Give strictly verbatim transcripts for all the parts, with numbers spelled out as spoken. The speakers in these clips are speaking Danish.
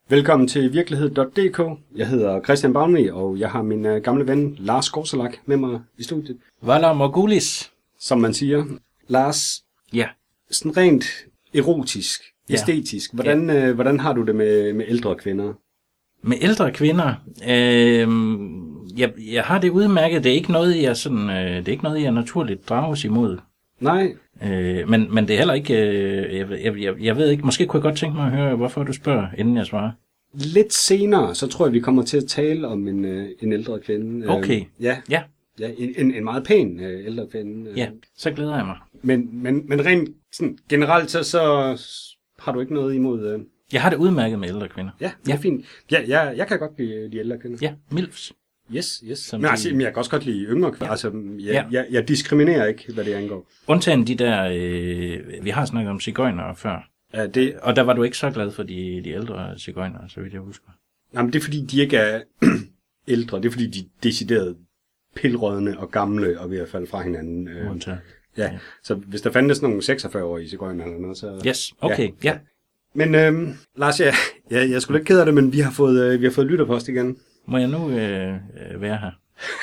Velkommen til virkelighed punktum d k. Jeg hedder Christian Bavnvig, og jeg har min uh, gamle ven Lars Gorsalak med mig i studiet. Valar Morghulis. Som man siger. Lars, ja. Sådan rent erotisk, ja. æstetisk, hvordan, ja. uh, hvordan har du det med, med ældre kvinder? Med ældre kvinder? Øh, jeg, jeg har det udmærket. Det er ikke noget, jeg, sådan, øh, det er ikke noget, jeg naturligt drages imod. Nej. Øh, men, men det er heller ikke... Øh, jeg, jeg, jeg, jeg ved ikke, måske kunne jeg godt tænke mig at høre, hvorfor du spørger, inden jeg svarer. Lidt senere, så tror jeg, vi kommer til at tale om en, øh, en ældre kvinde. Okay. Øh, ja. Ja. Ja, en, en meget pæn øh, ældre kvinde. Øh. Ja, så glæder jeg mig. Men, men, men rent sådan, generelt, så, så har du ikke noget imod... Øh... Jeg har det udmærket med ældre kvinder. Ja, det er ja. fint. Ja, jeg, jeg kan godt lide de ældre kvinder. Ja, milfs. Yes, yes. Men, altså, men jeg kan også godt lide yngre kvinder. Ja. Altså, jeg, ja. jeg, jeg diskriminerer ikke, hvad det angår. Undtagen de der... Øh, vi har snakket om sigøjnere før. Ja, det... Og der var du ikke så glad for de, de ældre sigøjnere, så vidt jeg husker. Jamen, det er fordi, de ikke er ældre. Det er fordi, de er decideret pilrødne og gamle og ved at falde fra hinanden. Øh, Undtagen. Ja. ja, så hvis der fandtes nogle seksogfyrre-årige sigøjnere eller noget, så... Yes, okay, ja. ja. Men øhm, Lars, jeg, jeg, jeg skulle ikke kede af det, men vi har fået, øh, vi har fået lytterpost igen. Må jeg nu øh, være her?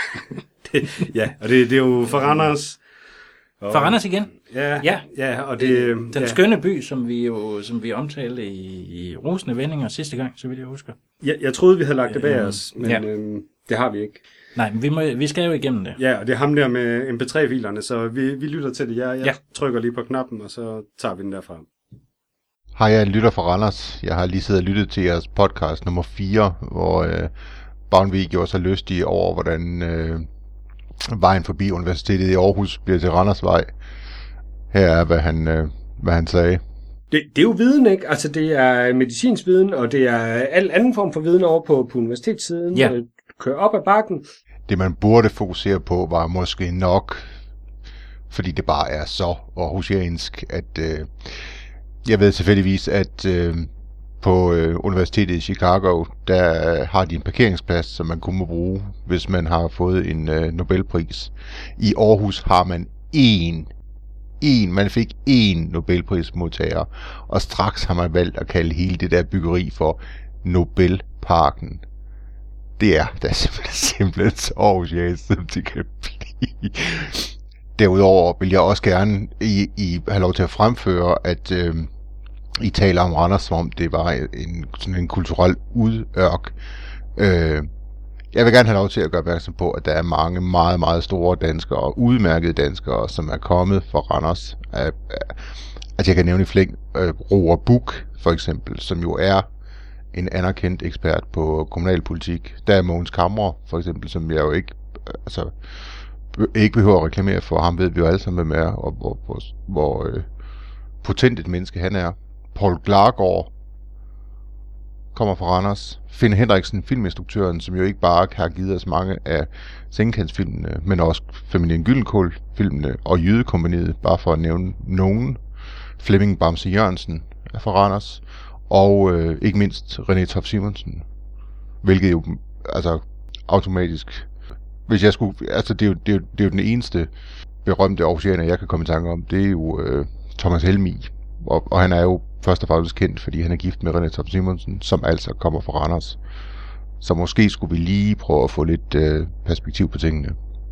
det, ja, og det, det er jo for Randers. For Randers igen? Ja, ja. ja og det... Den ja. skønne by, som vi jo som vi omtalte i, i rosende vendinger sidste gang, så vidt jeg husker. Ja, jeg troede, vi havde lagt det bag øh, os, men ja. øhm, det har vi ikke. Nej, men vi, må, vi skal jo igennem det. Ja, og det er ham der med M P tre-filerne, så vi, vi lytter til det. Jeg, jeg ja. trykker lige på knappen, og så tager vi den derfra. Hej, jeg er lytter fra Randers. Jeg har lige siddet og lyttet til jeres podcast nummer fire, hvor øh, Bavnvig gjorde sig lystig over, hvordan øh, vejen forbi Universitetet i Aarhus bliver til Randersvej. Her er, hvad han, øh, hvad han sagde. Det, det er jo viden, ikke? Altså, det er medicinsk viden, og det er al anden form for viden over på, på universitetssiden. Ja. Kører op ad bakken. Det, man burde fokusere på, var måske nok, fordi det bare er så aarhusiansk, at... Øh, Jeg ved tilfældigvis, at øh, på øh, Universitetet i Chicago, der øh, har de en parkeringsplads, som man kun må bruge, hvis man har fået en øh, Nobelpris. I Aarhus har man én, én, man fik én Nobelprismodtager, og straks har man valgt at kalde hele det der byggeri for Nobelparken. Det er da simpelthen, simpelthen så aarhusiansk, som det kan blive. Derudover vil jeg også gerne I, I have lov til at fremføre, at øh, I taler om Randers, som om det var en, sådan en kulturel udørk. Øh, jeg vil gerne have lov til at gøre opmærksom på, at der er mange meget, meget store danskere og udmærkede danskere, som er kommet fra Randers. At, at jeg kan nævne i flæng øh, Roar Buch, for eksempel, som jo er en anerkendt ekspert på kommunalpolitik. Der er Mogens Kamre, for eksempel, som jeg jo ikke... Altså, ikke behøver at reklamere for ham, ved vi jo alle sammen, hvem er, og hvor, hvor, hvor øh, potent et menneske han er. Paul Glargaard kommer fra Randers. Finn Henriksen, filminstruktøren, som jo ikke bare har givet os mange af Sengekantsfilmene, men også Familien Gyldenkål-filmene og Jydekompagniet, bare for at nævne nogen. Flemming Bamse Jørgensen er fra Randers. Og øh, ikke mindst René Toft Simonsen, hvilket jo altså automatisk... Hvis jeg skulle, altså det er jo, det er jo, det er jo den eneste berømte aarhusianer, jeg kan komme i tanke om, det er jo øh, Thomas Helmig, og, og han er jo først og fremmest kendt, fordi han er gift med René Toft Simonsen, som altså kommer fra Randers. Så måske skulle vi lige prøve at få lidt øh, perspektiv på tingene.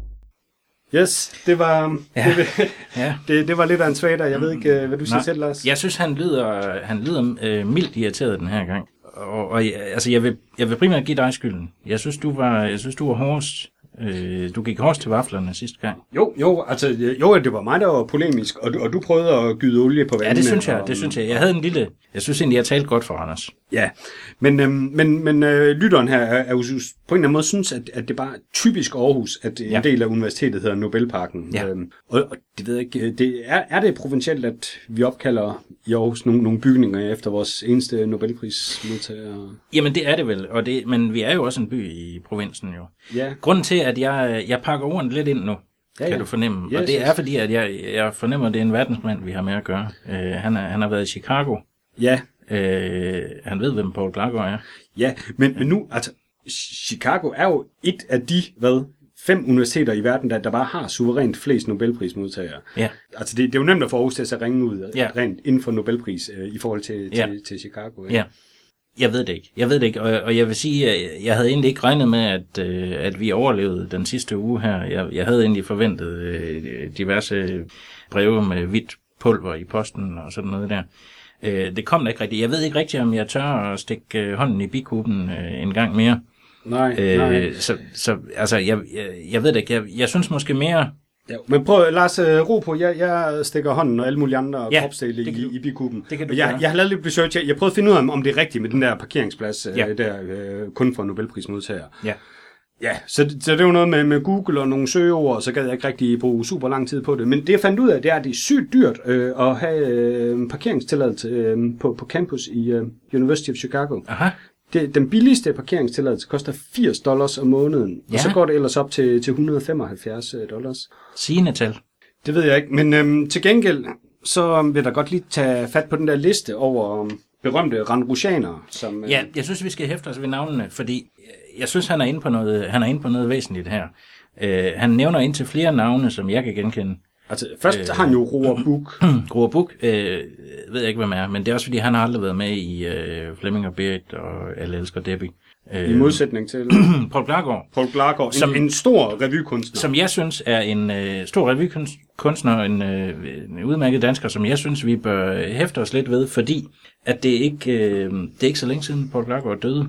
Yes, det var ja. det, ja. det, det var lidt af en svater. Jeg ved ikke, hvad du siger selv, Lars. Jeg synes, han lyder, han lyder øh, mildt irriteret den her gang. Og, og altså, jeg vil, jeg vil primært give dig skylden. Jeg synes, du var, jeg synes, du var hårdest. Øh, du gik hårdest til vaflerne sidste gang. Jo, jo, altså, jo, det var mig, der var polemisk, og du, og du prøvede at gyde olie på vandene. Ja, det synes jeg, og, det synes jeg. Jeg havde en lille, jeg synes egentlig, jeg talte godt for Anders. Ja, men, øhm, men, men øh, lytteren her er, er jo på en eller anden måde synes, at, at det bare er typisk Aarhus, at en ja. del af universitetet hedder Nobelparken. Ja. Øhm, og, og det ved jeg ikke, det er, er det provincielt, at vi opkalder i Aarhus nogle, nogle bygninger efter vores eneste Nobelprismodtager? Jamen det er det vel, og det, men vi er jo også en by i provinsen jo. Ja. Grunden til, at jeg, jeg pakker ordene lidt ind nu, ja, kan ja. du fornemme, yes, og det er fordi, at jeg, jeg fornemmer, at det er en verdensmand, vi har med at gøre. Uh, han, er, han har været i Chicago. Ja. Uh, han ved, hvem Paul Glargaard er. Ja, men, men nu, altså, Chicago er jo et af de, hvad, fem universiteter i verden, der, der bare har suverænt flest Nobelprismodtagere. Ja. Altså, det, det er jo nemt at få Aarhus til at ringe ud, ja. rent inden for Nobelpris, øh, i forhold til, ja. til, til Chicago. Ja. Ja. Jeg ved det ikke. Jeg ved det ikke, og, og jeg vil sige, at jeg havde egentlig ikke regnet med, at, at vi overlevede den sidste uge her. Jeg, jeg havde egentlig forventet diverse breve med hvidt pulver i posten og sådan noget der. Det kom da ikke rigtigt. Jeg ved ikke rigtigt, om jeg tør at stikke hånden i bikuben en gang mere. Nej, nej. Så, så altså, jeg, jeg, jeg ved det ikke. Jeg, jeg synes måske mere... Ja, men prøv, Lars, ro på. Jeg, jeg stikker hånden og alle mulige andre ja, kropsdele i, i bikuben. Det kan du jeg, jeg har lavet lidt research. Jeg, jeg prøvede at finde ud af, om det er rigtigt med den der parkeringsplads, ja. øh, der øh, kun for Nobelprismodtagere. Ja. Ja, så, så det er jo noget med, med Google og nogle søgeord, og så gad jeg ikke rigtig bruge super lang tid på det. Men det jeg fandt ud af, det er, at det er sygt dyrt øh, at have øh, parkeringstilladelse øh, på, på campus i øh, University of Chicago. Aha. Det, den billigste parkeringstilladelse koster firs dollars om måneden, ja. Og så går det ellers op til, til et hundrede og femoghalvfjerds dollars. Sigende tal. Det ved jeg ikke, men øhm, til gengæld, så vil der godt lige tage fat på den der liste over um, berømte randrusianere. Som, øh... Ja, jeg synes, vi skal hæfte os ved navnene, fordi jeg synes, han er inde på noget, han er inde på noget væsentligt her. Uh, han nævner indtil flere navne, som jeg kan genkende. Altså, først uh, har han jo Roar Buch. Roar Buch, uh, ved jeg ikke, hvem er, men det er også, fordi han har aldrig været med i uh, Flemming og Berit og Alle elsker Debbie. I modsætning til Poul Klargaard. Poul Klargaard, som, en, en stor revykunstner. Som jeg synes er en øh, stor revykunstner, en, øh, en udmærket dansker, som jeg synes, vi bør hæfte os lidt ved, fordi at det ikke øh, det er ikke så længe siden Poul Klargaard døde.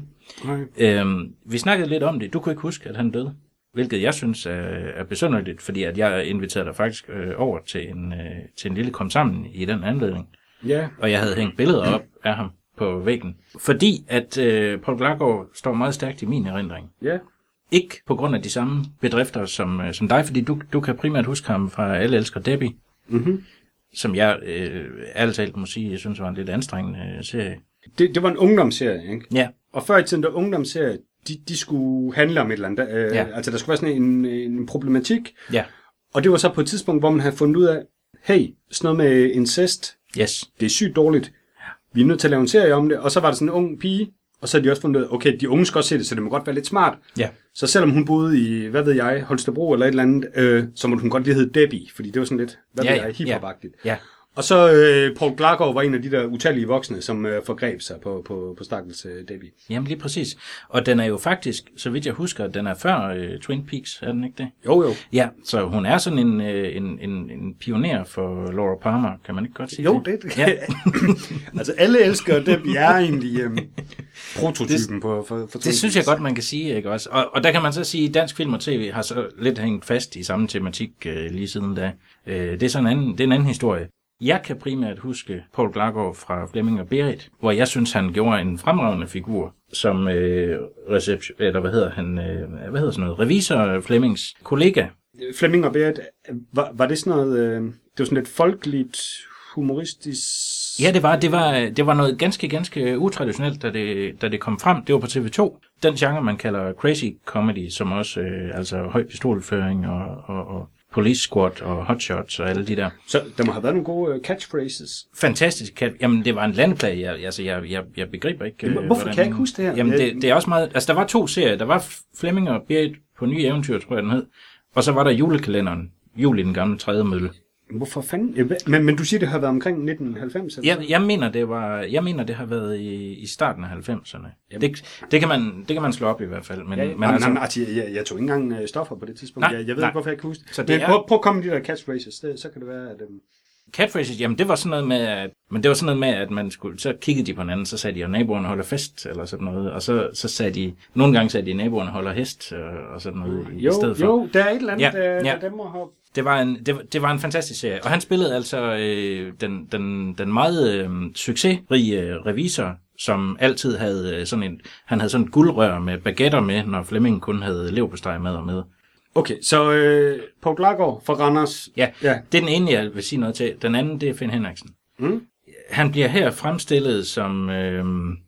Øh, vi snakkede lidt om det. Du kunne ikke huske, at han døde, hvilket jeg synes er, er besynderligt, fordi at jeg inviterede dig faktisk øh, over til en, øh, til en lille kom sammen i den anledning. Ja. Og jeg havde hængt billeder op af ham på væggen. Fordi at øh, Poul Klargaard står meget stærkt i min erindring. Ja. Ikke på grund af de samme bedrifter som, øh, som dig, fordi du, du kan primært huske ham fra Alle elsker Debbie, mm-hmm. som jeg øh, ærligt talt må sige, jeg synes var en lidt anstrengende øh, serie. Det, det var en ungdomsserie, ikke? Ja. Og før i tiden, der ungdomsserie, de, de skulle handle om et eller andet. Øh, ja. Altså, der skulle være sådan en, en problematik. Ja. Og det var så på et tidspunkt, hvor man havde fundet ud af, hey, sådan noget med incest, yes. Det er sygt dårligt. Vi er nødt til at lave en serie om det, og så var der sådan en ung pige, og så har de også fundet ud af, okay, de unge skal også se det, så det må godt være lidt smart. Ja. Så selvom hun boede i, hvad ved jeg, Holstebro eller et eller andet, øh, så må hun godt lige hedde Debbie, fordi det var sådan lidt, hvad ja, ved jeg, hiphopagtigt. Ja. Ja. Og så øh, Poul Klargaard var en af de der utallige voksne, som øh, forgreb sig på, på, på stakkels øh, Debbie. Jamen lige præcis. Og den er jo faktisk, så vidt jeg husker, den er før øh, Twin Peaks, er den ikke det? Jo, jo. Ja, så hun er sådan en, øh, en, en, en pioner for Laura Palmer, kan man ikke godt sige jo, det? Jo, det ja. Altså alle elsker Debbie er egentlig øh, prototypen det, på for, for Det synes jeg godt, man kan sige, ikke også? Og, og der kan man så sige, at dansk film og tv har så lidt hængt fast i samme tematik øh, lige siden da. Øh, det er sådan en anden, det er en anden historie. Jeg kan primært huske Poul Klargaard fra Flemming og Berit, hvor jeg synes, han gjorde en fremragende figur som øh, reception, eller hvad hedder han, øh, hvad hedder sådan noget, revisor Flemmings kollega. Flemming og Berit, var, var det sådan noget, øh, det var sådan lidt folkeligt, humoristisk? Ja, det var, det var, det var noget ganske, ganske utraditionelt, da det, da det kom frem. Det var på T V to. Den genre, man kalder crazy comedy, som også, øh, altså høj pistolføring og, og, og Police Squad og Hot Shots og alle de der. Så der må have været nogle gode uh, catchphrases. Fantastisk catch. Jamen, det var en landplage. Jeg, altså, jeg, jeg, jeg begriber ikke... Jamen, hvorfor hvordan... kan jeg ikke huske det her? Jamen, det, det er også meget... Altså, der var to serier. Der var Flemming og Berit på Nye Eventyr, tror jeg, den hed. Og så var der julekalenderen. Jul i den gamle tredje mølle. Hvorfor fanden? Men, men du siger, det har været omkring nitten halvfems? Eller? Jeg, jeg, mener, det var, jeg mener, det har været i, i starten af halvfemserne. Det, det, kan man, det kan man slå op i hvert fald. Men, ja, ja. men altså, nej, altså, jeg, jeg tog ikke engang stoffer på det tidspunkt. Nej, jeg, jeg ved nej. ikke, hvorfor jeg kan huske det. Så det men er... prøv, prøv at komme med de der catchphrases. Det, så kan det være, at... Um... Catphrases, jamen det var sådan noget med, at, men det var sådan noget med, at man skulle, så kiggede de på hinanden, så sagde de, at naboerne holder fest, eller sådan noget, og så, så sagde de, nogle gange sagde de, at naboerne holder hest, og, og sådan noget i, jo, i stedet for. Jo, der er et eller andet, ja, der, ja. der dem må hoppe. Det var, en, det, det var en fantastisk serie, og han spillede altså øh, den, den, den meget øh, succesrige øh, revisor, som altid havde øh, sådan en, han havde sådan en guldrør med baguetter med, når Flemming kun havde leverpostej med og med. Okay, så øh, Poul Klargaard fra Randers. Ja, ja, det er den ene, jeg vil sige noget til. Den anden, det er Finn Henriksen. Mm. Han bliver her fremstillet som øh,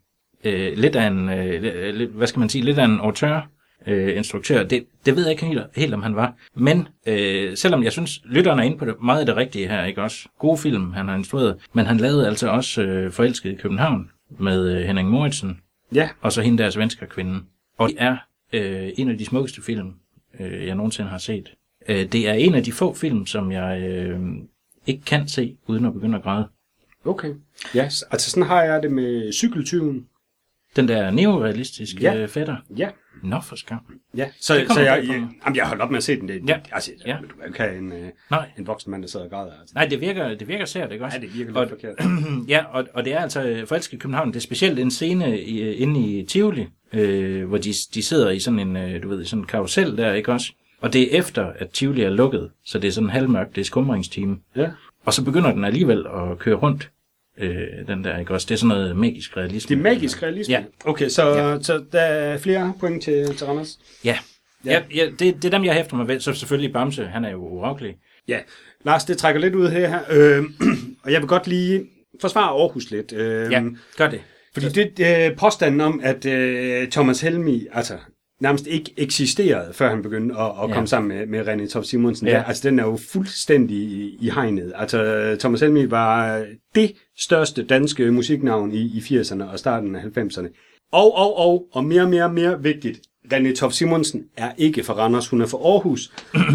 øh, lidt af en, øh, lidt, hvad skal man sige, lidt af en auteur, øh, instruktør. Det, det ved jeg ikke helt, helt, om han var. Men øh, selvom jeg synes, lytterne er inde på det, meget af det rigtige her, ikke også? Gode film, han har instrueret. Men han lavede altså også øh, Forelsket i København med øh, Henning Moritzen. Ja. Og så hende der svensker kvinden. Og det er øh, en af de smukkeste film, øh, jeg nogensinde har set. Øh, det er en af de få film, som jeg øh, ikke kan se, uden at begynde at græde. Okay. Ja, altså sådan har jeg det med Cykeltyven. Den der neorealistiske Ja. fætter? Ja. Nå, for skam. Ja, så, Det så kommer jeg, bag på jeg, mig. jamen, jeg har holdt op med at se den. Det, Ja. altså, Ja. du kan jo ikke have en, øh, Nej. en voksen mand, der sidder og græder. Altså. Nej, det virker, det virker sært, ikke også? Ja, det virker lidt og, forkert. ja, og, og det er altså Forelsket i København. Det er specielt en scene i, inde i Tivoli, øh, hvor de, de sidder i sådan en, øh, du ved, sådan en karusel der, ikke også? Og det er efter, at Tivoli er lukket, så det er sådan halvmørkt, det er skumringstime. Ja. Og så begynder den alligevel at køre rundt, øh, den der, ikke også? Det er sådan noget magisk realisme. Det er magisk realisme? Ja. Okay, så, Ja. så der er flere point til, til Randers? Ja, Ja. ja. ja, ja det, det er dem, jeg hæfter mig ved. Så selvfølgelig Bamse, han er jo urokkelig. Ja, Lars, det trækker lidt ud her, øh, og jeg vil godt lige forsvare Aarhus lidt. Øh, Ja, gør det. Fordi det øh, påstanden om, at øh, Thomas Helmig altså, nærmest ikke eksisterede, før han begyndte at, at Ja. komme sammen med, med René Toft Simonsen, Ja. der, altså den er jo fuldstændig i, i hegnet. Altså Thomas Helmig var det største danske musiknavn i, i firserne og starten af halvfemserne. Og, og, og, og mere, mere, mere vigtigt, René Toft Simonsen er ikke fra Randers, hun er fra Aarhus.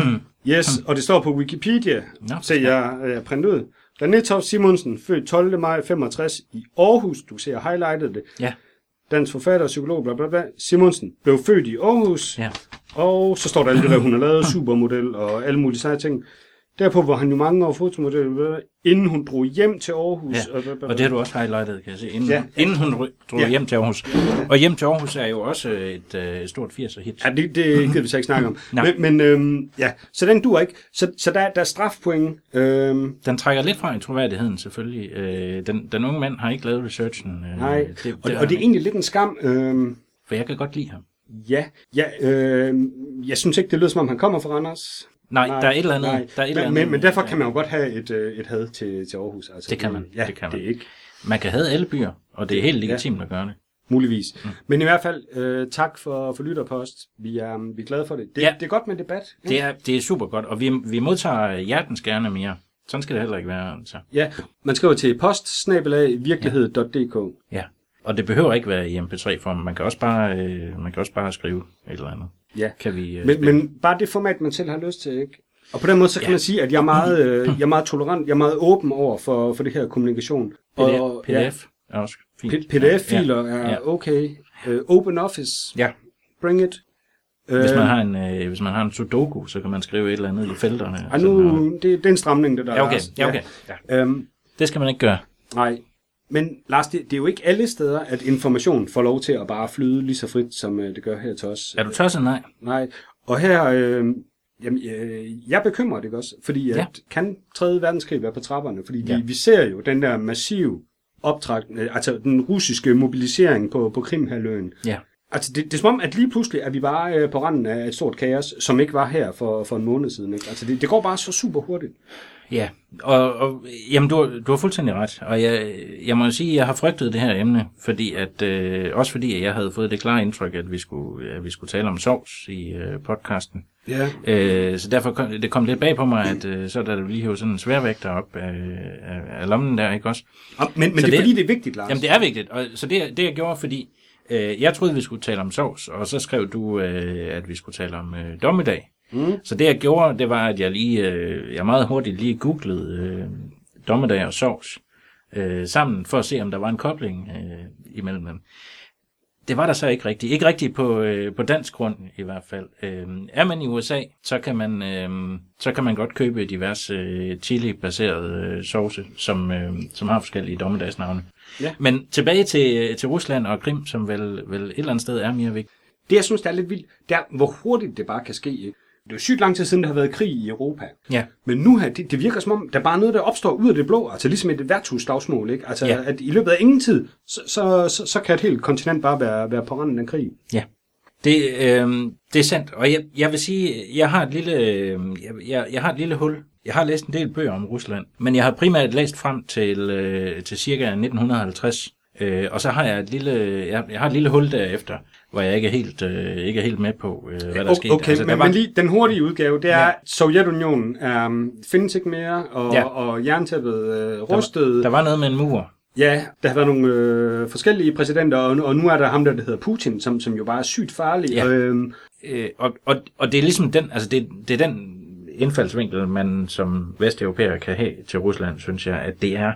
Yes, og det står på Wikipedia, Nå, så jeg øh, printet ud. René Toft Simonsen, født tolvte maj femogtres i Aarhus. Du ser highlightet det. Ja, Dansk forfatter, psykolog, bla bla bla. Simonsen blev født i Aarhus. ja. Og så står der alt det der, hun har lavet, supermodel og alle mulige seje ting. Derpå var han jo mange år fotomodel, bla, bla, inden hun drog hjem til Aarhus. Ja, Og, bla, bla, bla. og det har du også highlightet, kan jeg se, inden, Ja. ja. inden hun ry- drog Ja. ja. hjem til Aarhus. Og hjem til Aarhus er jo også et øh, stort firser-hit. Ja, det, det gider vi så ikke snakke om. Nej. Men, men øhm, ja, så den duer ikke. Så, så der, der er strafpoint. Øhm, Den trækker lidt fra i troværdigheden, selvfølgelig. Øh, den, den unge mand har ikke lavet researchen. Øh, nej, det, det, og, har og det er han egentlig lidt en skam. Øhm, ikke. For jeg kan godt lide ham. ja, ja øh, jeg synes ikke, det lyder som om, han kommer fra Randers. Nej, nej, der er et eller andet. Nej. Der er et men, eller andet men, men derfor øh, kan man jo godt have et, øh, et had til, til Aarhus. Altså, Det kan man, Ja, det kan man. det er ikke Man kan have alle byer, og det er helt legitimt at gøre det. muligvis. Mm. Men i hvert fald, øh, tak for, for lytterpost. Vi er, vi er glade for det. Det, Ja. det er godt med debat. Ja. Det er, det er super godt, og vi, vi modtager hjertens gerne mere. Sådan skal det heller ikke være. Altså. Ja, man skriver til post snabel-a virkelighed punktum d k. Ja, og det behøver ikke være i M P tre form. Man kan også bare, øh, man kan også bare skrive et eller andet. Ja. Kan vi, øh, Men, men bare det format, man selv har lyst til, ikke? Og på den måde, så kan Ja. man sige, at jeg er meget, øh, jeg er meget tolerant, jeg er meget åben over for, for det her kommunikation. Og, P D F, P D F er også fint. P- PDF-filer Ja. er Ja. okay. Uh, open Office, Ja. bring it. Hvis man Øh, har en, øh, hvis man har en sudoku, så kan man skrive et eller andet i felterne. ej, nu, det, det er en stramning, det der. Ja, okay. Lars. Ja, okay. Ja. Øhm, Det skal man ikke gøre. nej, men Lars, det, det er jo ikke alle steder, at information får lov til at bare flyde lige så frit, som øh, det gør her til os. Er du tosset? Nej. Nej, og her, øh, jamen, øh, jeg er bekymret, ikke også? Fordi at, Ja. kan tredje verdenskrig være på trapperne? Fordi vi, Ja. vi ser jo den der massive optrækning, altså den russiske mobilisering på, på Krimhalvøen. Ja. Altså, det, det er som om, at lige pludselig er vi bare øh, på randen af et stort kaos, som ikke var her for, for en måned siden. Ikke? Altså, det, det går bare så super hurtigt. Ja, og, og jamen, du, har- du har fuldstændig ret, og jeg, jeg må jo sige, at jeg har frygtet det her emne, fordi at, øh, også fordi at jeg havde fået det klare indtryk, at vi skulle, at vi skulle tale om sovs i øh, podcasten. Ja. Øh, så derfor kom det kom lidt bag på mig, at øh, så er der lige hævet sådan en sværvægter op af, af, af lommen der, ikke også? Og, men men Så det er det- fordi, det er vigtigt, Lars. Jamen det er vigtigt, og så det, det jeg gjorde, fordi øh, jeg troede, vi skulle tale om sovs, og så skrev du, øh, at vi skulle tale om øh, dommedag. Mm. Så det jeg gjorde, det var, at jeg lige, øh, jeg meget hurtigt lige googlede øh, dommedag og sovs øh, sammen, for at se, om der var en kobling øh, imellem dem. Det var der så ikke rigtigt. Ikke rigtigt på, øh, på dansk grund i hvert fald. Øh, er man i U S A, så kan man, øh, så kan man godt købe diverse øh, chili-baserede øh, sauce, som, øh, som har forskellige dommedagsnavne. Ja. Men tilbage til, til Rusland og Krim, som vel, vel et eller andet sted er mere vigtigt. Det, jeg synes, der er lidt vildt, det er, hvor hurtigt det bare kan ske. Ikke? Det er jo sygt lang tid siden, der har været krig i Europa. Ja. Men nu her, det, det virker som om, der er bare noget, der opstår ud af det blå. Altså ligesom et værtshusdagsmål, ikke? Altså, Ja. at i løbet af ingen tid, så, så, så, så kan et helt kontinent bare være, være på randen af krig. Ja, det, øh, det er sandt, og jeg, jeg vil sige, jeg har et lille, øh, jeg, jeg, jeg har et lille hul. Jeg har læst en del bøger om Rusland, men jeg har primært læst frem til, øh, til cirka nitten halvtreds, øh, og så har jeg et lille, jeg, jeg har et lille hul derefter, hvor jeg ikke er helt, øh, ikke er helt med på, øh, hvad der er sket. Okay, altså, der men, var, men lige den hurtige udgave, det er, Ja. at Sovjetunionen um, findes ikke mere, og, Ja. og jerntæppet øh, rustede. der var noget med en mur. Ja, der har været nogle øh, forskellige præsidenter, og, og nu er der ham der, der hedder Putin, som, som jo bare er sygt farlig. Ja. Øhm, Øh, og, og, og det er ligesom den, altså det, det er den indfaldsvinkel, man som vesteuropæer kan have til Rusland, synes jeg, at det er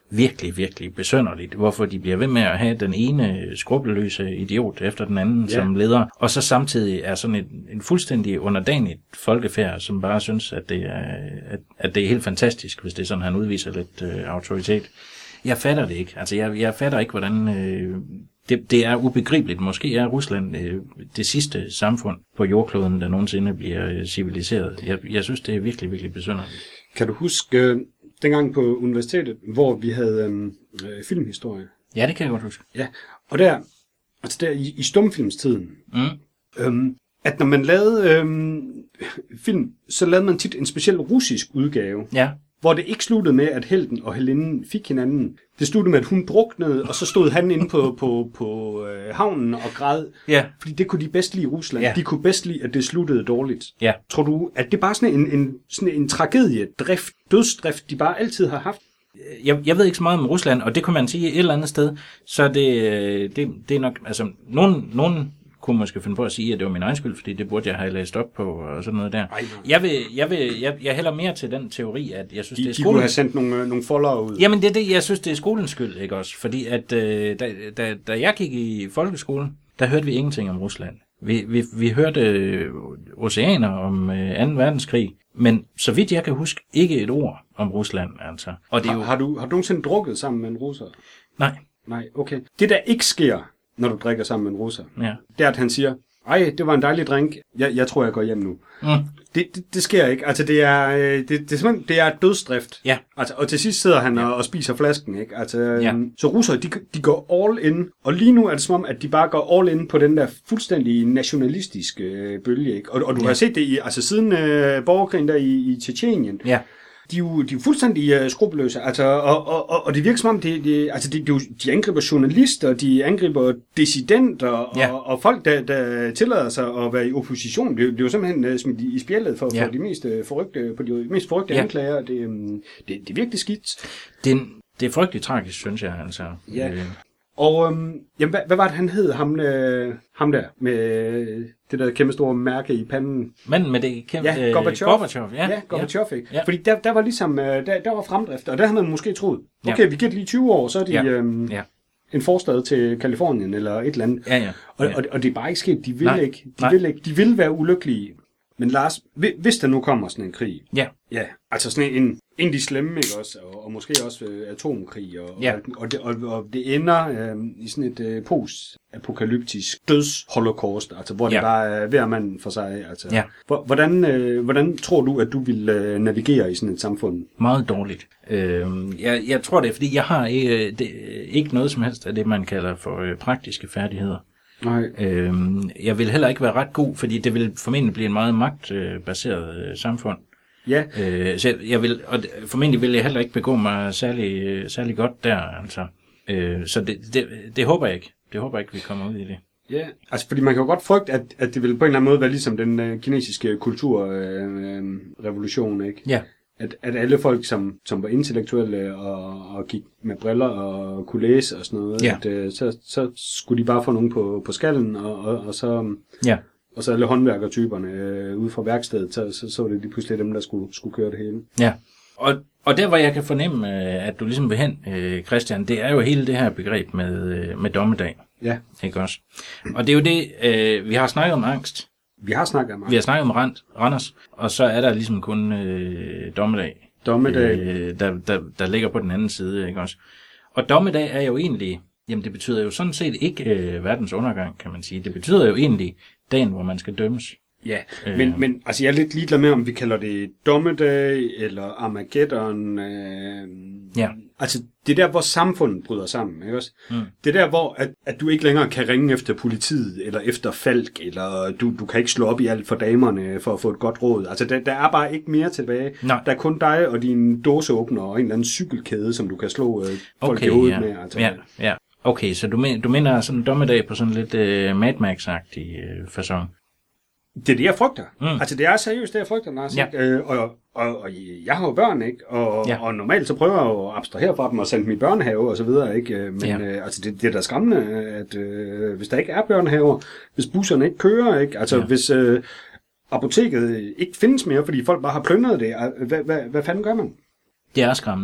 virkelig, virkelig besynderligt, hvorfor de bliver ved med at have den ene skrupelløse idiot efter den anden ja. som leder, og så samtidig er sådan en, en fuldstændig underdanigt folkefærd, som bare synes, at det er, at, at det er helt fantastisk, hvis det er sådan, han udviser lidt øh, autoritet. Jeg fatter det ikke. Altså, jeg, jeg fatter ikke, hvordan... Øh, det, det er ubegribeligt. Måske er Rusland øh, det sidste samfund på jordkloden, der nogensinde bliver øh, civiliseret. Jeg, jeg synes, det er virkelig, virkelig besynderligt. Kan du huske øh, dengang på universitetet, hvor vi havde øh, filmhistorie? Ja, det kan jeg godt huske. Ja, og der, altså der i, i stumfilmstiden, Mm. øhm, at når man lavede øhm, film, så lavede man tit en speciel russisk udgave. Ja. Hvor det ikke sluttede med, at helten og heltinden fik hinanden. Det sluttede med, at hun druknede, og så stod han inde på, på, på øh, havnen og græd. Ja. Fordi det kunne de bedst lide i Rusland. Ja. De kunne bedst lide, at det sluttede dårligt. Ja. Tror du, at det er bare sådan en, en, sådan en tragedie, drift, dødsdrift, de bare altid har haft? Jeg, jeg ved ikke så meget om Rusland, og det kunne man sige et eller andet sted, så det, det, det er nok, altså, nogen, nogen kunne måske finde på at sige, at det var min egen skyld, fordi det burde jeg have læst op på, og sådan noget der. Ej, jeg, vil, jeg, vil, jeg, jeg hælder mere til den teori, at jeg synes, de, det er skolen. De kunne have sendt nogle, nogle folder ud. Jamen, det er det, jeg synes, det er skolens skyld, ikke også? Fordi at, øh, da, da, da jeg gik i folkeskolen, der hørte vi ingenting om Rusland. Vi, vi, vi hørte øh, oceaner om øh, anden verdenskrig, men så vidt jeg kan huske, ikke et ord om Rusland, altså. Og det er jo... har, har, du, har du nogensinde drukket sammen med en russer? Nej. Nej, okay. Det, der ikke sker, når du drikker sammen med en russer, ja. det er, at han siger, ej, det var en dejlig drink, jeg, jeg tror, jeg går hjem nu. Mm. Det, det, det sker ikke. Altså, det er, det, det er simpelthen, det er dødsdrift. Ja. Altså, og til sidst sidder han ja. og, og spiser flasken, ikke? Altså, ja. Så russere, de, de går all in, og lige nu er det som om, at de bare går all in på den der fuldstændig nationalistiske øh, bølge, ikke? Og, og du ja. har set det i, altså siden øh, borgerkrigen der i, i Tjetjenien. Ja. De er jo, de er jo fuldstændig uh, skrupelløse, altså, og, og, og, og det virker som om, de, de, altså, de, de, de angriber journalister, de angriber dissidenter, ja. og, og folk, der, der tillader sig at være i opposition, det, det er jo simpelthen uh, smidt i spjældet for, ja. for de mest uh, forrygte, på de mest forrygte ja. anklager. Det, um, det, det er virkelig skidt. Det, det er frygteligt tragisk, synes jeg, altså. Ja. Øh. Og øhm, jamen, hvad, hvad var det, han hed, ham, øh, ham der, med øh, det der kæmpe store mærke i panden? Manden med det kæmpe... Ja, Gorbachev. Gorbachev, ja. Ja, Gorbachev, ikke? Ja. Fordi der, der var ligesom, øh, der, der var fremdrift, og der havde man måske troet, okay, ja. vi giver det lige tyve år, så er de ja. Øhm, ja. en forstad til Kalifornien, eller et eller andet. Ja, ja. Og, ja. og, og det er bare ikke sket, de vil Nej. ikke, de Nej. vil ikke, de vil være ulykkelige. Men Lars, hvis der nu kommer sådan en krig, ja, ja altså sådan en, en de slemme, ikke også, og, og måske også øh, atomkrig, og, ja. og, og, det, og, og det ender øh, i sådan et øh, post-apokalyptisk dødsholocaust, altså hvor ja. det bare er hver mand for sig. Altså, ja. hvordan, øh, hvordan tror du, at du vil øh, navigere i sådan et samfund? Meget dårligt. Øh, jeg, jeg tror det er, fordi jeg har ikke, det, ikke noget som helst af det, man kalder for øh, praktiske færdigheder. Nej. Øhm, jeg vil heller ikke være ret god, fordi det vil formentlig blive en meget magtbaseret øh, samfund. Ja. Øh, så jeg vil, og formentlig vil jeg heller ikke begå mig særlig, særlig godt der, altså. Øh, så det, det, det håber jeg ikke. Det håber jeg ikke, vi kommer ud i det. Ja, altså fordi man kan jo godt frygte, at, at det vil på en eller anden måde være ligesom den øh, kinesiske kulturrevolution, øh, ikke? Ja. At, at alle folk, som, som var intellektuelle og, og gik med briller og kunne læse og sådan noget, ja. at, øh, så, så skulle de bare få nogen på, på skallen, og, og, og, så, ja. og så alle håndværkertyperne øh, ude fra værkstedet, så, så, så var det lige pludselig dem, der skulle, skulle køre det hele. Ja, og, og der hvor jeg kan fornemme, at du ligesom vil hen, Christian, det er jo hele det her begreb med, med dommedag. Ja. Ikke også? Og det er jo det, øh, vi har snakket om angst. Vi har snakket om Vi har snakket om Rand, Randers, og så er der ligesom kun øh, dommedag, dommedag. Øh, der, der, der ligger på den anden side, ikke også? Og dommedag er jo egentlig, jamen det betyder jo sådan set ikke øh, verdens undergang, kan man sige. Det betyder jo egentlig dagen, hvor man skal dømmes. Ja, øh. men, men altså jeg er lidt ligeglad med, om vi kalder det dommedag eller Armageddon. Øh, ja. Altså det er der, hvor samfundet bryder sammen, ikke også? Mm. Det er der, hvor at, at du ikke længere kan ringe efter politiet eller efter Falk, eller du, du kan ikke slå op i alt for damerne for at få et godt råd. Altså der, der er bare ikke mere tilbage. Nej. Der er kun dig og din dåseåbner og en eller anden cykelkæde, som du kan slå øh, folk okay, i hovedet ja. med. Altså. Ja, ja. Okay, så du, men, du mener sådan en dommedag på sådan lidt øh, Mad Max-agtig øh, facon? Det er det, jeg frygter. Mm. Altså, det er seriøst, det jeg frygter, Lars. Ja. Øh, og, og, og jeg har jo børn, ikke? Og, ja. og normalt så prøver jeg jo at abstrahere fra dem og sende dem i børnehave og så videre, ikke? Men ja. øh, altså, det, det er da skræmmende, at øh, hvis der ikke er børnehaver, hvis busserne ikke kører, ikke? Altså, ja. hvis øh, apoteket ikke findes mere, fordi folk bare har plyndret det, hvad, hvad, hvad fanden gør man? Det er skræmmende.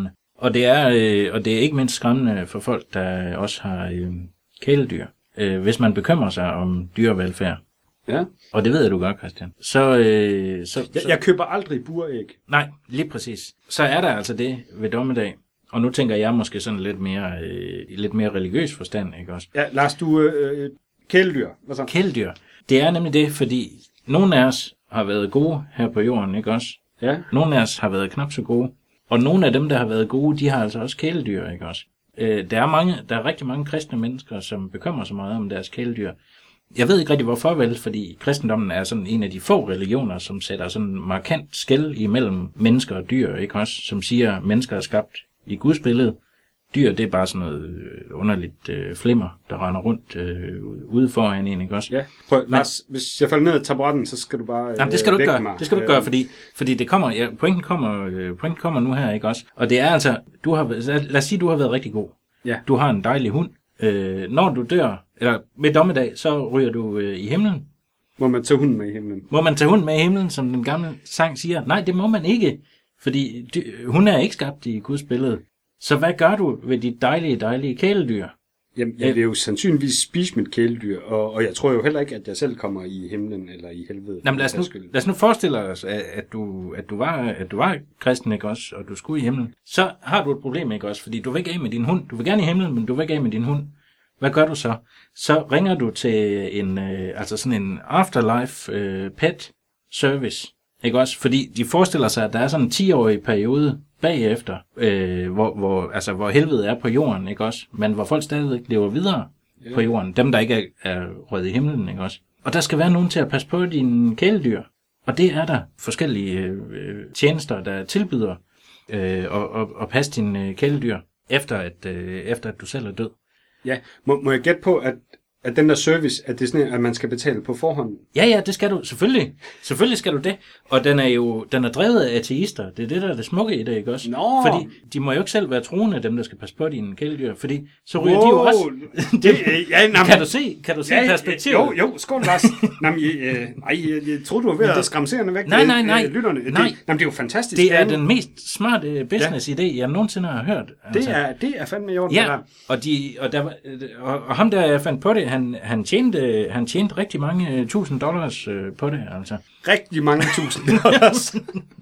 Og det er, øh, og det er ikke mindst skræmmende for folk, der også har øh, kæledyr. Øh, hvis man bekymrer sig om dyrevelfærd. Ja. Og det ved jeg, du gør, Christian. Så, øh, så, jeg, så jeg køber aldrig buræg. Nej, lige præcis. Så er der altså det ved dommedag. Og nu tænker jeg måske sådan lidt mere, øh, lidt mere religiøs forstand, ikke også? Ja, Lars, du øh, kæledyr. Hvad så? Kæledyr. Det er nemlig det, fordi nogle af os har været gode her på jorden, ikke også? Ja. Nogle af os har været knap så gode. Og nogle af dem, der har været gode, de har altså også kæledyr, ikke også? Øh, der er mange, der er rigtig mange kristne mennesker, som bekymrer sig meget om deres kæledyr. Jeg ved ikke rigtig hvorfor vel, fordi kristendommen er sådan en af de få religioner, som sætter sådan markant skel imellem mennesker og dyr, ikke også? Som siger, at mennesker er skabt i Guds billede. Dyr, det er bare sådan noget underligt øh, flimmer, der render rundt øh, ude foran en, ikke også? Ja, prøv, Lars, hvis jeg falder ned af taburetten, så skal du bare øh, Jamen, det skal du ikke gøre. mig. Det skal du ikke gøre, fordi, fordi det kommer, ja, pointen kommer, øh, pointen kommer nu her, ikke også? Og det er altså, du har, lad os sige, du har været rigtig god. Ja. Du har en dejlig hund. Øh, når du dør, eller med dommedag, så ryger du øh, i himlen. Må man tage hunden med i himlen? Må man tage hunden med i himlen, som den gamle sang siger? Nej, det må man ikke, fordi dy, hun er ikke skabt i Guds billede. Så hvad gør du ved dit dejlige, dejlige kæledyr? Jamen, jeg vil jo sandsynligvis spise mit kæledyr, og, og jeg tror jo heller ikke, at jeg selv kommer i himlen eller i helvede. Jamen, lad os nu, lad os nu forestille os, at, at, du, at, du var, at du var kristen, ikke også, og du skulle i himlen. Så har du et problem, ikke også, fordi du vil ikke af med din hund. Du vil gerne i himlen, men du vil ikke af med din hund. Hvad gør du så? Så ringer du til en, øh, altså sådan en afterlife øh, pet service, ikke også? Fordi de forestiller sig, at der er sådan en ti-årig periode bagefter, øh, hvor, hvor, altså, hvor helvede er på jorden, ikke også? Men hvor folk stadig lever videre yeah. på jorden. Dem, der ikke er, er røget i himlen, ikke også? Og der skal være nogen til at passe på dine kæledyr. Og det er der forskellige øh, tjenester, der tilbyder øh, og, og, og passe dine øh, kæledyr, efter at, øh, efter at du selv er død. Ja, må, må jeg gætte på, at, at den der service, at det er sådan, at man skal betale på forhånd? Ja, ja, det skal du. Selvfølgelig. Selvfølgelig skal du det. Og den er jo den er drevet af ateister. Det er det, der er det smukke i det, ikke også? Nå. Fordi de må jo ikke selv være troende, dem der skal passe på dine kæledyr, fordi så ryger wow. de jo også. det, ja, jamen, kan du se, kan du se ja, perspektivet? Jo, jo, skål Lars. Jamen, jeg, øh, nej, jeg, jeg troede, du var ved at skræmme seerne væk. Nej, nej, nej. Øh, lytterne. nej. Det, jamen, det er jo fantastisk. Det er den mest smarte business-idé, jeg nogensinde har hørt. Altså. Det, er, det er fandme i orden. Ja, og, de, og, der, og, og ham der, jeg fandt på det, han, han, tjente, han tjente rigtig mange tusind dollars øh, på det, altså. Rigtig mange tusind dollars.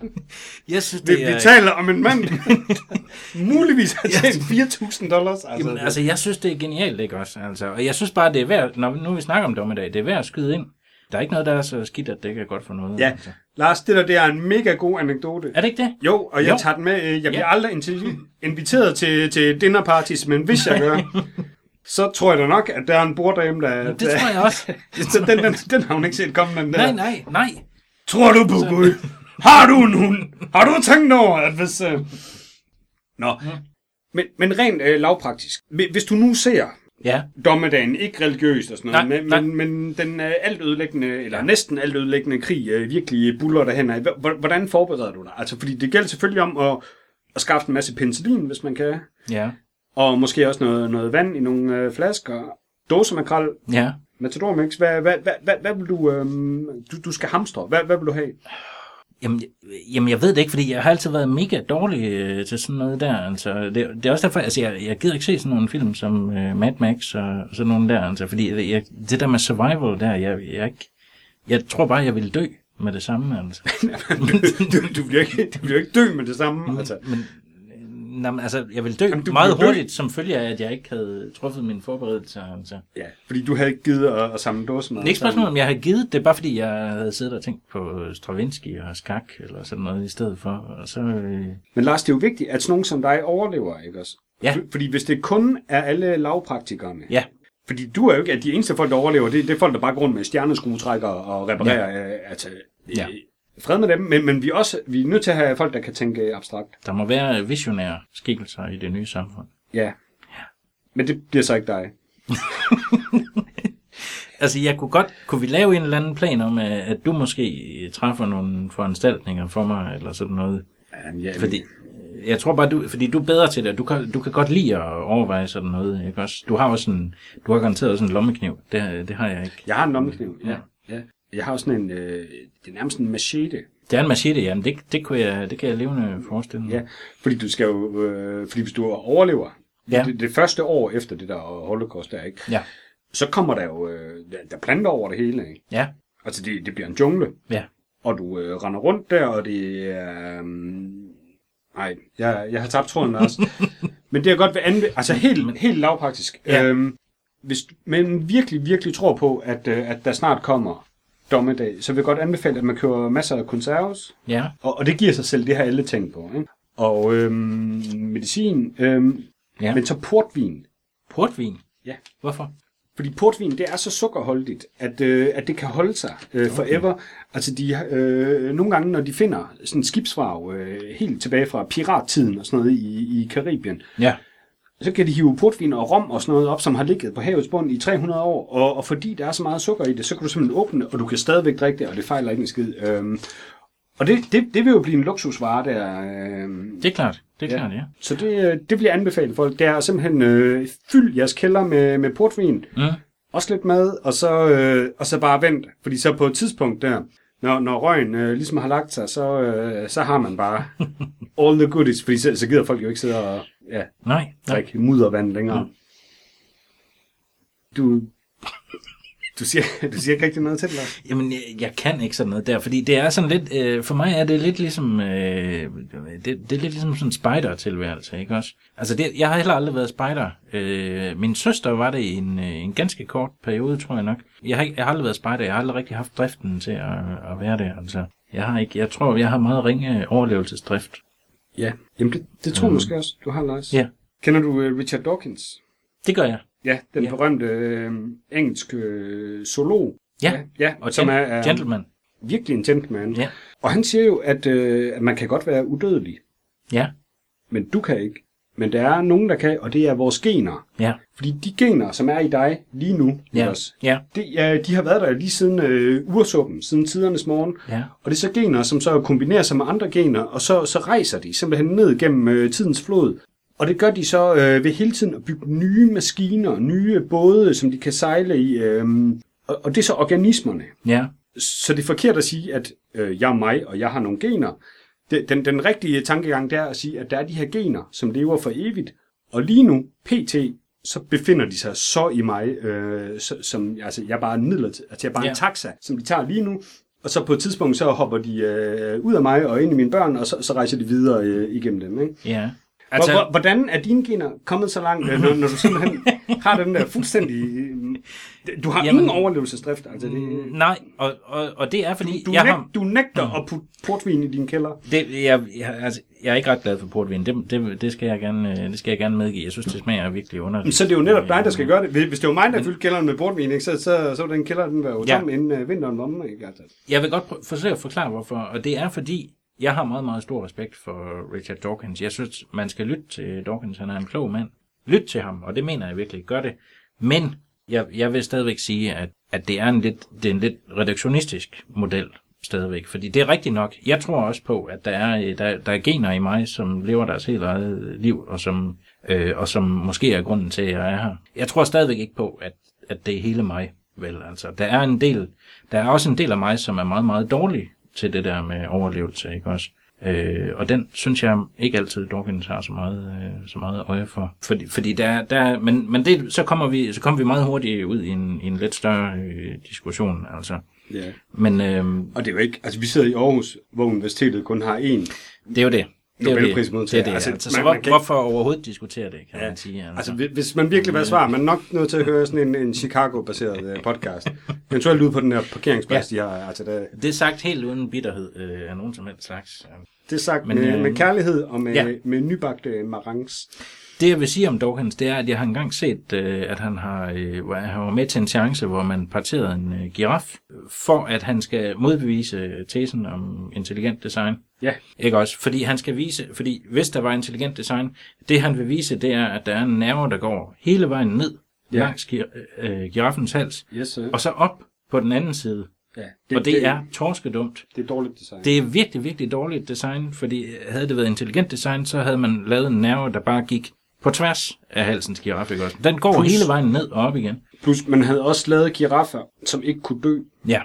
Jeg synes, det vi, er... vi taler om en mand, muligvis har tjent fire tusind dollars. Altså. Jamen, altså, jeg synes, det er genialt, ikke også? Altså, og jeg synes bare, det er værd, når nu vi snakker om dommedag, det er værd at skyde ind. Der er ikke noget, der er så skidt, at det ikke er godt for noget. Ja, altså. Lars, det der, det er en mega god anekdote. Er det ikke det? Jo, og jeg jo. tager den med. Jeg bliver ja. aldrig inviteret til, til dinnerparties, men hvis jeg gør, så tror jeg da nok, at der er en borddame, der... Det tror jeg også. den, den, den har hun ikke set komme, den der. Nej, nej, nej. Tror du på så... Gud? Har du en hund? Har du tænkt over, at hvis... Uh... Nå, ja. men, men rent uh, lavpraktisk. Hvis du nu ser ja. dommedagen, ikke religiøst og sådan noget, nej, men, nej. men, men den uh, altødelæggende, eller ja. næsten altødelæggende krig uh, virkelig buller derhen af, hvordan forbereder du dig? Altså, fordi det gælder selvfølgelig om at, at skaffe en masse penicillin, hvis man kan. Ja. Og måske også noget, noget vand i nogle øh, flasker. Dåsemakrel. Ja. Matadormix. Hvad, hvad, hvad, hvad, hvad vil du, øhm, du... Du skal hamstre. Hvad, hvad vil du have? Jamen, jamen, jeg ved det ikke, fordi jeg har altid været mega dårlig øh, til sådan noget der. Altså, det, det er også derfor, altså, jeg, jeg gider ikke se sådan nogle film som øh, Mad Max og sådan nogle der. Altså, fordi jeg, det der med survival der, jeg, jeg, ikke, jeg tror bare, jeg vil dø med det samme. Altså. du, du, du, bliver ikke, du bliver ikke dø med det samme. Altså. Men, Nå, men altså, jeg ville dø Jamen, du, meget du, hurtigt, du... som følge af, at jeg ikke havde truffet mine forberedelser. Altså. Ja, fordi du havde ikke givet at, at samle dåser med. Det er ikke spørgsmål, om jeg havde givet. Det er bare fordi, jeg havde siddet og tænkt på Stravinsky og skak, eller sådan noget i stedet for. Og så, øh... Men Lars, det er jo vigtigt, at sådan nogen som dig overlever, ikke også? Ja. For, fordi hvis det kun er alle lavpraktikerne. Ja. Fordi du er jo ikke, at de eneste folk, der overlever, det, det er folk, der bare går rundt med stjerneskruetrækker og reparerer. Ja. Øh, altså, ja. Fred med dem, men, men vi, er også, vi er nødt til at have folk, der kan tænke abstrakt. Der må være visionære skikkelser i det nye samfund. Ja. ja. Men det bliver så ikke dig. Altså, jeg kunne godt, kunne vi lave en eller anden plan om, at du måske træffer nogle foranstaltninger for mig, eller sådan noget? Jamen, ja, fordi, jeg tror bare, du, fordi du er bedre til det, du kan, du kan godt lide at overveje sådan noget, ikke også? Du har også en, du har garanteret også en lommekniv, det, det har jeg ikke. Jeg har en lommekniv, ja. ja. ja. Jeg har også sådan en, øh, det er nærmest en machete. Det er en machete, jamen det, det, kunne jeg, det kan jeg levende forestille mig. Ja, fordi du skal jo, øh, fordi hvis du overlever ja. det, det første år efter det der holocaust der, ikke? Ja. Så kommer der jo øh, der planter over det hele, ikke? Ja. Altså det, det bliver en jungle. Ja. Og du øh, render rundt der, og det er... Øh, nej, jeg, jeg har tabt tråden også. Men det er godt ved anbe- altså helt, helt lavpraktisk. Ja. Øhm, hvis man virkelig, virkelig tror på, at, øh, at der snart kommer dommedag, så vil jeg godt anbefale, at man køber masser af konserves. Ja. Og, og det giver sig selv, det har alle tænkt på. Ikke? Og øhm, medicin, øhm, ja. Men så portvin. Portvin? Ja. Hvorfor? Fordi portvin, det er så sukkerholdigt, at, øh, at det kan holde sig øh, forever. Okay. Altså, de, øh, nogle gange, når de finder sådan en skibsvrag øh, helt tilbage fra pirattiden og sådan noget i, i Karibien, ja. Så kan de hive portvin og rom og sådan noget op, som har ligget på havets bund i tre hundrede år. Og, og fordi der er så meget sukker i det, så kan du simpelthen åbne, og du kan stadigvæk drikke det, og det fejler ikke en skid. Øhm, og det, det, det vil jo blive en luksusvare der. Øhm, det er klart, det er ja. klart, ja. Så det, det vil jeg anbefale folk. Det er simpelthen øh, fyld jeres kælder med, med portvin. Mm. Også lidt mad, og så, øh, og så bare vent. Fordi så på et tidspunkt der, når, når røgen øh, ligesom har lagt sig, så, øh, så har man bare all the goodies. Fordi så, så gider folk jo ikke sidde og ja, nej, drikke muddervand længere. Mm. Du... Du siger, du siger ikke rigtig noget til det, Lars? Jamen, jeg, jeg kan ikke sådan noget der, fordi det er sådan lidt, øh, for mig er det lidt ligesom, øh, det, det er lidt ligesom sådan en spider-tilværelse, ikke også? Altså, det, jeg har heller aldrig været spider. Øh, min søster var det i en, en ganske kort periode, tror jeg nok. Jeg har, jeg har aldrig været spider, jeg har aldrig rigtig haft driften til at, at være der, altså. Jeg har ikke, jeg tror, jeg har meget ringe overlevelsesdrift. Ja, jamen det, det tror jeg mm. måske også, du har, Lars. Ja. Kender du uh, Richard Dawkins? Det gør jeg. Ja, den ja. berømte øh, engelske øh, zoolog. Ja, ja, ja og som gen- er øh, gentleman. Virkelig en gentleman. Ja. Og han siger jo, at, øh, at man kan godt være udødelig. Ja. Men du kan ikke. Men der er nogen, der kan, og det er vores gener. Ja. Fordi de gener, som er i dig lige nu, ja. også, ja. Det, ja, de har været der lige siden øh, ursuppen, siden tidernes morgen. Ja. Og det er så gener, som så kombinerer sig med andre gener, og så, så rejser de simpelthen ned gennem øh, tidens flod. Og det gør de så øh, ved hele tiden at bygge nye maskiner, nye både, som de kan sejle i. Øh, og, og det er så organismerne. Ja. Så det er forkert at sige, at øh, jeg er mig, og jeg har nogle gener. Det, den, den rigtige tankegang der er at sige, at der er de her gener, som lever for evigt. Og lige nu, pt., så befinder de sig så i mig, øh, så, som altså, jeg er bare en midlertid, altså jeg er bare ja. en taxa, som de tager lige nu. Og så på et tidspunkt, så hopper de øh, ud af mig og ind i mine børn, og så, så rejser de videre øh, igennem dem. Ikke? Ja. Altså, hvordan er dine gener kommet så langt, når, når du simpelthen har den der fuldstændig... Du har Jamen, ingen overlevelsesdrift, altså det... Nej, og, og, og det er fordi... Du, du, jeg næg, har, du nægter mm. at putte portvin i din kælder. Det, jeg, jeg, altså, jeg er ikke ret glad for portvin, det, det, det, skal jeg gerne, det skal jeg gerne medgive. Jeg synes, det smager virkelig underligt. Så det er jo netop dig, der skal gøre det. Hvis det var mig, der fyldte kælderen med portvin, ikke, så, så, så var den kælder, den var jo tom ja. inden vinteren om. Ikke? Altså. Jeg vil godt prøve, forsøge at forklare, hvorfor. Og det er fordi... Jeg har meget, meget stor respekt for Richard Dawkins. Jeg synes, man skal lytte til Dawkins. Han er en klog mand. Lyt til ham, og det mener jeg virkelig. Gør det. Men jeg, jeg vil stadigvæk sige, at, at det, er en lidt, det er en lidt reduktionistisk model stadigvæk. Fordi det er rigtigt nok. Jeg tror også på, at der er, der, der er gener i mig, som lever deres helt eget liv, og som, øh, og som måske er grunden til, at jeg er her. Jeg tror stadigvæk ikke på, at, at det er hele mig. Vel, altså, der er en del, der er også en del af mig, som er meget, meget dårlig til det der med overlevelse, ikke også? Øh, og den synes jeg ikke altid Dawkins har så meget, øh, så meget øje for. Fordi, fordi der, der, men, men det, så kommer vi, så kommer vi meget hurtigt ud i en, i en lidt større øh, diskussion, altså. Ja. Men, øh, og det er jo ikke, altså vi sidder i Aarhus, hvor universitetet kun har én. Det er jo det. Det er det. Det er det. Altså, altså, så hvor, kan... hvorfor overhovedet diskutere det, kan ja. man sige? Altså. altså, hvis man virkelig vil have svar, man er nok nødt til at høre sådan en, en Chicago-baseret podcast. Eventuelt ud på den her parkeringsplads, ja. de har. Altså, det... det er sagt helt uden bitterhed øh, af nogen som helst slags. Det er sagt Men, med, øh, med kærlighed og med, ja. med nybagte marangs. Det jeg vil sige om Dawkins, det er, at jeg har engang set, øh, at han har, øh, han var med til en chance, hvor man parterede en øh, giraf, for at han skal modbevise tesen om intelligent design. Ja. Ikke også? Fordi han skal vise, fordi hvis der var intelligent design, det han vil vise, det er, at der er en nerve, der går hele vejen ned ja. langs gir- øh, giraffens hals, yes, og så op på den anden side. Ja, det, og det, det er torskedumt. Det er dårligt design. Det er virkelig, virkelig dårligt design, fordi havde det været intelligent design, så havde man lavet en nerve, der bare gik på tværs af halsens giraf, ikke også? Den går plus, hele vejen ned og op igen. Plus, man havde også lavet giraffer, som ikke kunne dø. Ja,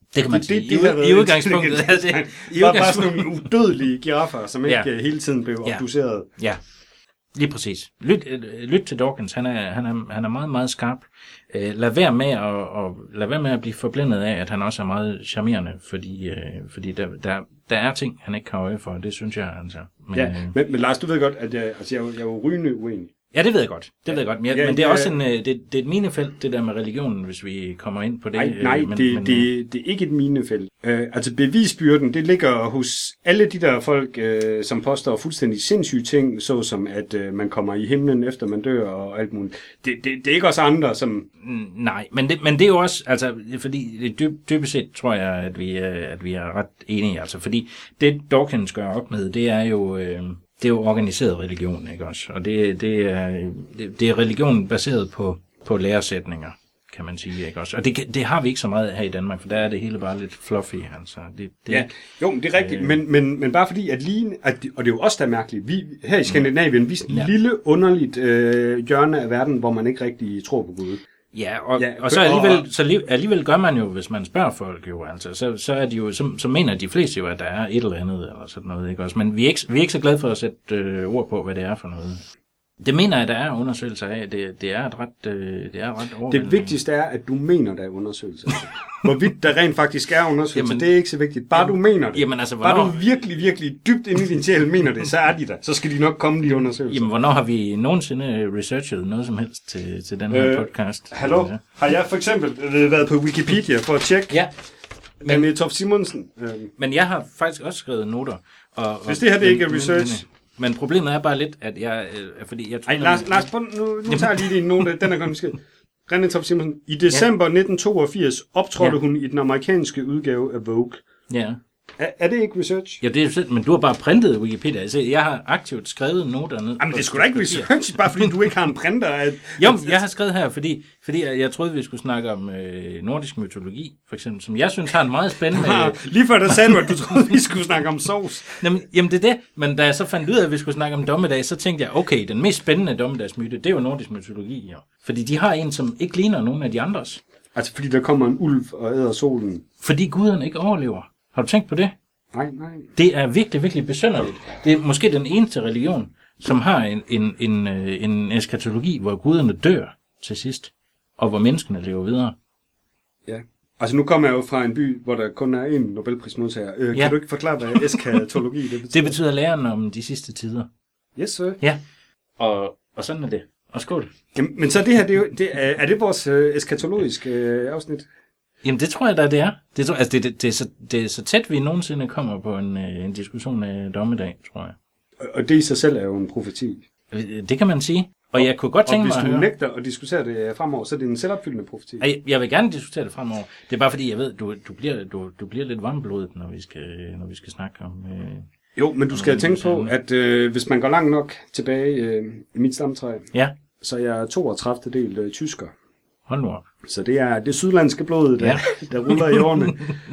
Det kan man det, sige. det, det, det I, I udgangspunktet. Det, det, I var bare sådan nogle udødelige giraffer, som ikke ja. hele tiden blev ja. obduceret. Ja, lige præcis. Lyt, lyt til Dawkins, han er, han, er, han er meget, meget skarp. Uh, lad, være med at, og, lad være med at blive forblændet af, at han også er meget charmerende, fordi, uh, fordi der, der, der er ting, han ikke kan øje for, det synes jeg altså. Men, ja, men, men Lars, du ved godt, at jeg, altså, jeg, jeg er jo rygende uenig. Ja, det ved jeg godt. Det ved jeg godt. Men, jeg, ja, men det er ja, også en, det, det er et minefelt, det der med religionen, hvis vi kommer ind på det. Nej, nej men, det, men, det, det er ikke et minefelt. Uh, altså bevisbyrden, det ligger hos alle de der folk, uh, som påstår fuldstændig sindssyge ting, såsom at uh, man kommer i himlen efter man dør og alt muligt. Det, det, det er ikke også andre, som... Nej, men det, men det er jo også, altså, fordi dyb, dybest set tror jeg, at vi, at vi er ret enige, altså, fordi det Dawkins gør op med, det er jo... Uh, Det er jo organiseret religion, ikke også? Og det, det, er, det, det er religion baseret på, på læresætninger, kan man sige, ikke også? Og det, det har vi ikke så meget her i Danmark, for der er det hele bare lidt fluffy, altså. Det, det, ja, jo, det er rigtigt, øh, men, men, men bare fordi, at lige, at, og det er jo også der er mærkeligt, vi her i Skandinavien, vi er et ja. lille, underligt øh, hjørne af verden, hvor man ikke rigtig tror på Gud. Ja, og, ja, og så alligevel, så alligevel gør man jo, hvis man spørger folk jo, altså, så, så, er de jo, så, så mener de fleste jo, at der er et eller andet, eller sådan noget, ikke også? Men vi er ikke, vi er ikke så glade for at sætte øh, ord på, hvad det er for noget. Det mener jeg, der er undersøgelser af. Det, det er et ret, øh, det er ret overvældende. Det vigtigste er, at du mener, der er undersøgelser. Hvorvidt der rent faktisk er undersøgelser, jamen, det er ikke så vigtigt. Bare jamen, du mener det. Jamen, altså, hvornår... Bare du virkelig, virkelig dybt inde i din sjæl mener det, så er de der. Så skal de nok komme, de undersøgelser. Jamen, hvornår har vi nogensinde researchet noget som helst til, til den her øh, podcast? Hallo? Ja. Har jeg for eksempel været på Wikipedia for at tjekke? Ja. Men med Toft Simonsen. Øh. Men jeg har faktisk også skrevet noter. Og, og, Hvis det her det men, ikke er research... Men, Men problemet er bare lidt, at jeg... Øh, fordi jeg tror, Ej, Lars, man... Lars, nu, nu tager jeg lige din note. Den er godt besked. René Toft Simonsen. I december ja. nitten toogfirs optrådte ja. hun i den amerikanske udgave af Vogue. Ja. Er, er det ikke research? Ja, det er men du har bare printet Wikipedia. Altså, jeg har aktivt skrevet noter ned. Jamen, det er sgu da ikke research, bare fordi du ikke har en printer. At, jo, jeg har skrevet her, fordi, fordi jeg troede, vi skulle snakke om øh, nordisk mytologi, for eksempel, som jeg synes har en meget spændende... Ja, lige før der sagde du, at du troede, vi skulle snakke om sovs. Jamen, jamen, det er det. Men da jeg så fandt ud af, at vi skulle snakke om dommedag, så tænkte jeg, okay, den mest spændende dommedagsmyte, det er jo nordisk mytologi, jo. Fordi de har en, som ikke ligner nogen af de andres. Altså, fordi der kommer en ulv og æder solen. Fordi guderne ikke overlever. Har du tænkt på det? Nej, nej. Det er virkelig, virkelig besynderligt. Det er måske den eneste religion, som har en, en, en, en eskatologi, hvor guderne dør til sidst, og hvor menneskene lever videre. Ja. Altså nu kommer jeg jo fra en by, hvor der kun er én Nobelprismodtager. Øh, ja. Kan du ikke forklare, hvad eskatologi det betyder? Det betyder læren om de sidste tider. Yes, sir. Ja, og, og sådan er det. Og skål. Jamen, men så det her, det er, jo, det er, er det vores øh, eskatologiske øh, afsnit? Jamen det tror jeg da, det er. Det, tror, altså, det, det, det, er så, det er så tæt, vi nogensinde kommer på en, en diskussion af dommedag, tror jeg. Og det i sig selv er jo en profeti. Det kan man sige. Og, og jeg kunne godt tænke mig at høre... Og hvis du nægter at diskutere det fremover, så er det en selvopfyldende profeti. Jeg, jeg vil gerne diskutere det fremover. Det er bare fordi, jeg ved, du, du, bliver, du, du bliver lidt varmblodet, når vi skal, når vi skal snakke om... Øh, jo, men du skal tænke på, at øh, hvis man går langt nok tilbage øh, i mit stamtræ, ja. så er jeg toogtredive del øh, tysker. Hold nu op. Så det er det sydlandske blod, der, ja. der ruller i årene.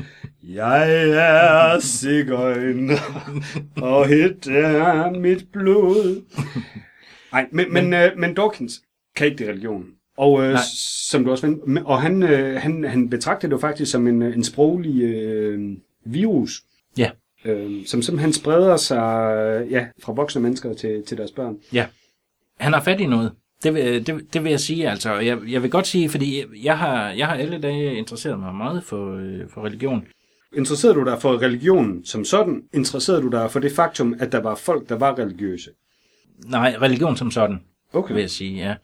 Jeg er sigøjner, og hit er mit blod. Nej, men, men, men, øh, men Dawkins kan ikke det religion. Og øh, som du også ved, og han, øh, han, han betragtede det jo faktisk som en, en sproglig øh, virus. Ja. Øh, som simpelthen spreder sig ja, fra voksne mennesker til, til deres børn. Ja. Han har fat i noget. Det vil, det, det vil jeg sige, altså. Jeg, jeg vil godt sige, fordi jeg har, jeg har alle dage interesseret mig meget for, øh, for religion. Interesserede du dig for religion som sådan? Interesserede du dig for det faktum, at der var folk, der var religiøse? Nej, religion som sådan, okay. vil jeg sige, ja.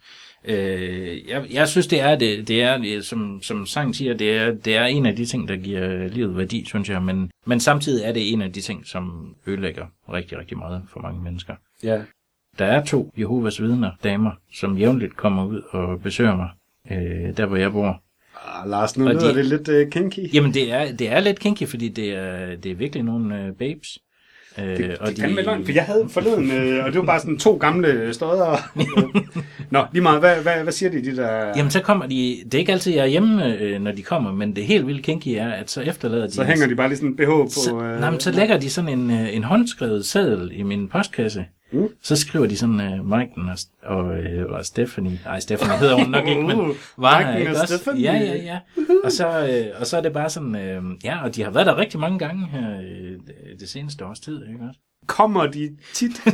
Øh, jeg, jeg synes, det er, det, det er som, som sangen siger, det er, det er en af de ting, der giver livet værdi, synes jeg. Men, men samtidig er det en af de ting, som ødelægger rigtig, rigtig meget for mange mennesker. Ja. Der er to Jehovas vidner, damer, som jævnligt kommer ud og besøger mig, øh, der hvor jeg bor. Ah, Lars, nu lyder de, det lidt uh, kinky. Jamen, det er, det er lidt kinky, fordi det er, det er virkelig nogle uh, babes. Øh, det og det de, kan med løgn, for jeg havde forleden, øh, og det var bare sådan to gamle støder. Nå, lige meget, hvad, hvad, hvad siger de, de der... Jamen, så kommer de, det er ikke altid, jeg er hjemme, øh, når de kommer, men det helt vildt kinky er, at så efterlader de... Så hænger de bare lige sådan en B H på... Så, øh, nej, men så lægger de sådan en, en håndskrevet seddel i min postkasse, Mm. Så skriver de sådan, uh, Maiken og, og, øh, og Stephanie. Nej, Stephanie hedder hun nok ikke, men var her, ikke også? Stephanie. Ja, ja, ja. Og så, øh, og så er det bare sådan, øh, ja, og de har været der rigtig mange gange her øh, det seneste års tid, ikke også? Kommer de tit?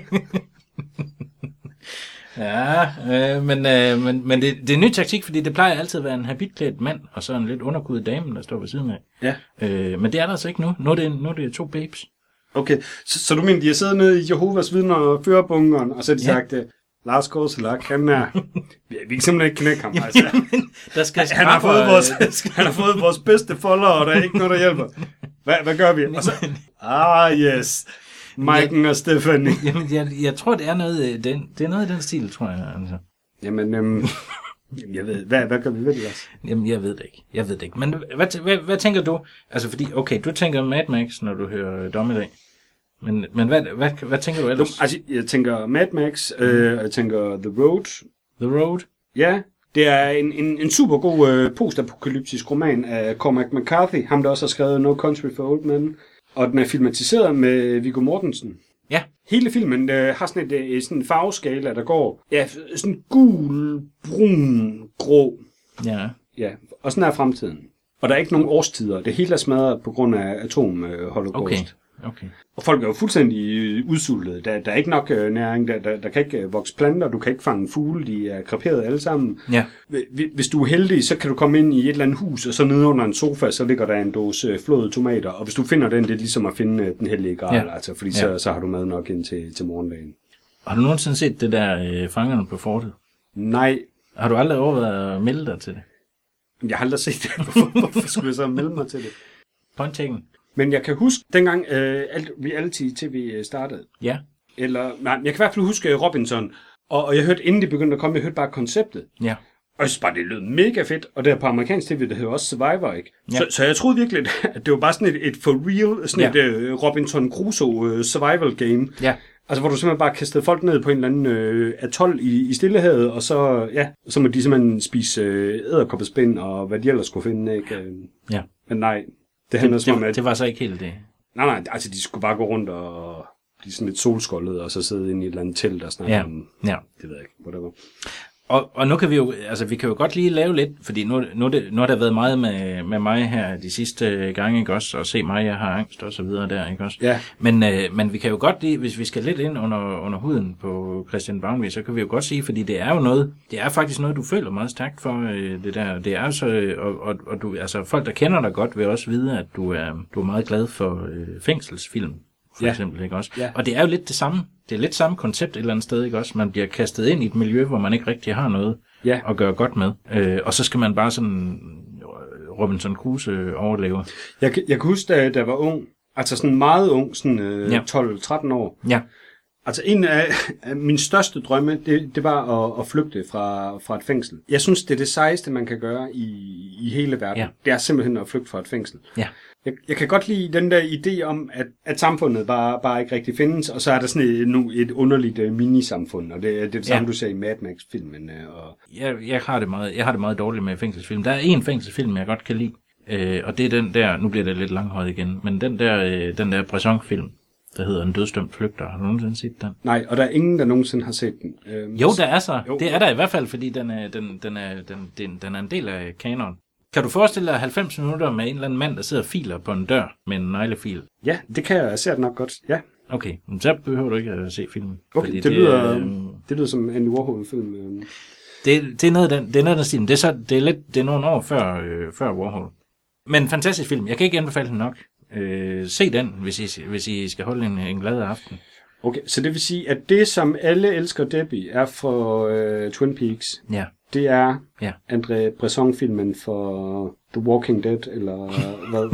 Ja, øh, men, øh, men, men det, det er en ny taktik, fordi det plejer altid at være en habitklædt mand, og så en lidt underkudet dame, der står ved siden af. Ja. Øh, men det er der altså ikke nu. Nu er det, nu er det to babes. Okay, så, så du mener, de har siddet nede i Jehovas vidner og førerbunkeren, og så har de ja. sagt, uh, Lars Korselak, han er... Vi kan simpelthen ikke knække ham, altså. Jamen, der skal han, har fået vores, han har fået vores bedste folder, og der er ikke noget, der hjælper. Hvad, hvad gør vi? Og så, ah, yes. Maiken og Stephanie. Jamen, jeg, jeg tror, det er noget, det, det er noget i den stil, tror jeg. Altså. Jamen, øhm, jeg ved, hvad, hvad gør vi ved det, Lars? Jamen, jeg ved det ikke. Jeg ved det ikke. Men hvad, hvad, hvad tænker du? Altså, fordi, okay, du tænker Mad Max, når du hører Dommedag. Men, men hvad, hvad, hvad tænker du ellers? Altså, jeg tænker Mad Max, øh, og jeg tænker The Road. The Road? Ja, det er en, en, en super god øh, postapokalyptisk roman af Cormac McCarthy, ham der også har skrevet No Country for Old Men. Og den er filmatiseret med Viggo Mortensen. Ja. Hele filmen øh, har sådan et, et sådan en farveskala, der går ja, sådan gul, brun, grå. Ja. Ja, og sådan er fremtiden. Og der er ikke nogen årstider. Det hele er smadret på grund af atomholocaust. Okay. Okay. Og folk er jo fuldstændig udsultede. Der, der er ikke nok øh, næring, der, der, der kan ikke øh, vokse planter, du kan ikke fange fugle, de er kreperet alle sammen. Ja. Hvis du er heldig, så kan du komme ind i et eller andet hus, og så nede under en sofa, så ligger der en dåse øh, flåede tomater. Og hvis du finder den, det er ligesom at finde øh, den hellige gral, ja. Altså, fordi ja. så, så har du mad nok ind til, til morgendagen. Har du nogensinde set det der øh, Fangerne på fortet? Nej. Har du aldrig overvejet at melde dig til det? Jeg har aldrig set det. Hvorfor, hvorfor skulle jeg så melde mig til det? Point taken. Men jeg kan huske, dengang øh, alt, vi altid T V startede. Ja. Eller, nej, jeg kan i hvert fald huske Robinson. Og, og jeg hørte, inden det begyndte at komme, jeg hørte bare konceptet. Ja. Og jeg synes bare, det lød mega fedt. Og det er på amerikansk T V, det hedder også Survivor, ikke? Ja. Så, så jeg troede virkelig, at det var bare sådan et, et for real, sådan ja. et uh, Robinson Crusoe uh, survival game. Ja. Altså, hvor du simpelthen bare kastede folk ned på en eller anden øh, atol i, i Stillehavet, og så, ja, så må de simpelthen spise øh, edderkoppespind, og hvad de ellers skulle finde, ikke? Ja. Men nej, det handler som om, at... Det var så ikke helt det. Nej, nej, altså de skulle bare gå rundt og blive sådan lidt solskoldet, og så sidde inde i et eller andet telt og snakke ja. om... Ja. Det ved jeg ikke, whatever. Og, og nu kan vi jo, altså vi kan jo godt lige lave lidt, fordi nu, nu, det, nu har der været meget med, med mig her de sidste gange, ikke også, og se mig, jeg har angst og så videre der, ikke også. Ja. Men, øh, men vi kan jo godt lige, hvis vi skal lidt ind under, under huden på Christian Bavnvig, så kan vi jo godt sige, fordi det er jo noget, det er faktisk noget, du føler meget stærkt for, øh, det der, det er så, og, og, og du, altså folk, der kender dig godt, vil også vide, at du er, du er meget glad for øh, fængselsfilm. For ja. eksempel, ikke også? Ja. Og det er jo lidt det samme. Det er lidt samme koncept et eller andet sted, ikke også? Man bliver kastet ind i et miljø, hvor man ikke rigtig har noget ja. at gøre godt med. Øh, og så skal man bare sådan Robinson Crusoe overleve. Jeg, jeg kan huske, da jeg var ung, altså sådan meget ung, sådan øh, ja. tolv tretten år. Ja. Altså en af, af mine største drømme, det, det var at, at flygte fra, fra et fængsel. Jeg synes, det er det sejeste, man kan gøre i, i hele verden. Ja. Det er simpelthen at flygte fra et fængsel. Ja. Jeg, jeg kan godt lide den der idé om, at, at samfundet bare, bare ikke rigtig findes, og så er der sådan et, nu et underligt uh, minisamfund, og det, det er det samme, ja. du sagde i Mad Max-filmen. Uh, og... jeg, jeg, har det meget, jeg har det meget dårligt med fængselsfilm. Der er en fængselsfilm, jeg godt kan lide, øh, og det er den der, nu bliver det lidt langhøjt igen, men den der, øh, den der Bresson-film, der hedder En dødsdømt flygter. Har du nogensinde set den? Nej, og der er ingen, der nogensinde har set den. Øhm, jo, der er så. Jo. Det er der i hvert fald, fordi den er, den, den er, den, den, den er en del af kanon. Kan du forestille dig halvfems minutter med en eller anden mand, der sidder og filer på en dør med en neglefil? Ja, det kan jeg. Jeg ser det nok godt. Ja. Okay, så behøver du ikke at se filmen. Okay, det, det, lyder, øh, det lyder som Andy Warhol-film. Øh. Det, det er noget af den, det er noget af den stil. Det er, så, det er, lidt, det er nogle år før, øh, før Warhol. Men fantastisk film. Jeg kan ikke anbefale den nok. Øh, se den, hvis I, hvis I skal holde en, en glad aften. Okay, så det vil sige, at det, som alle elsker Debbie, er for øh, Twin Peaks. Ja. Det er ja. André Bresson-filmen for The Walking Dead, eller hvad?